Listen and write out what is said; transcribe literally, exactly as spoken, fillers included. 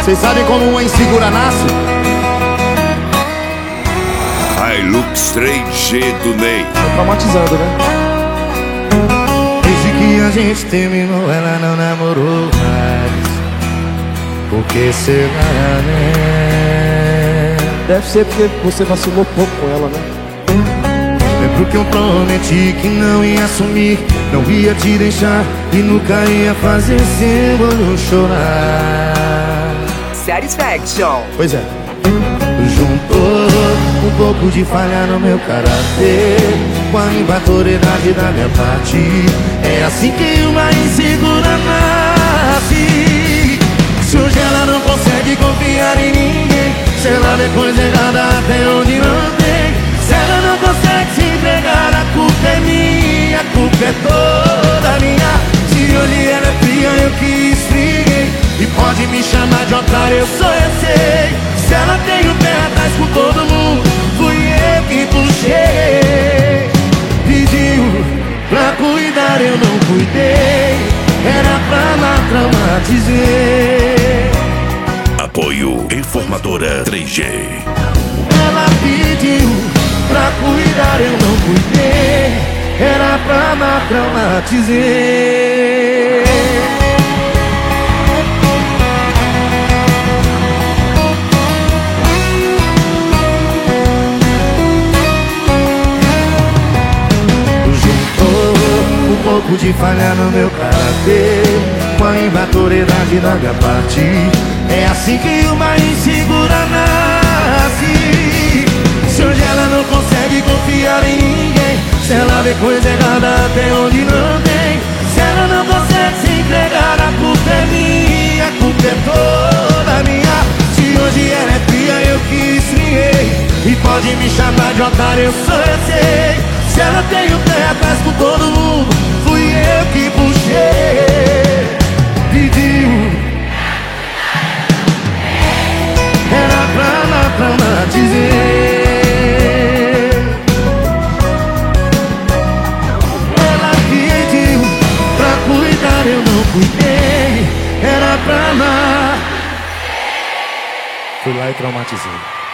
Vocês sabem como uma insegura nasce? Hilux três G do Ney. Tá traumatizando, né? Desde que a gente terminou, ela não namorou mais. Por que será, né? Deve ser porque você vacilou pouco com ela, né? Lembro que eu prometi que não ia assumir, não ia te deixar e nunca ia fazer seu olho chorar. Satisfaction. Pois é. Juntou um pouco de falha no meu caráter com a imaturidade da minha parte. É assim que uma insegura nasce. Se hoje ela não consegue confiar em ninguém, se ela vê coisa errada até onde não tem, se ela não consegue se entregar, a culpa é minha, a culpa é toda minha. Se hoje ela é fria, eu que esfriei, e pode me chamar de otário, eu sou, eu sei. Se ela tem o pé atrás com todo mundo, fui eu que puxei. Pediu pra cuidar, eu não cuidei, era pra lá traumatizei. Apoio Informadora três G. Ela pediu pra cuidar, eu não cuidei, era pra lá traumatizei. Um pouco de falha no meu caráter com a imaturidade da minha parte. É assim que uma insegura nasce. Se hoje ela não consegue confiar em ninguém, se ela vê coisa errada até onde não tem, se ela não consegue se entregar, a culpa é minha, a culpa é toda minha. Se hoje ela é fria, eu que esfriei, e pode me chamar de otário, eu sou, eu sei. Se ela tem o pé atrás com todo mundo, fui eu que puxei. Pediu, era pra lá traumatizei. Ela pediu pra cuidar, eu não cuidei, era pra lá. Fui lá e traumatizei.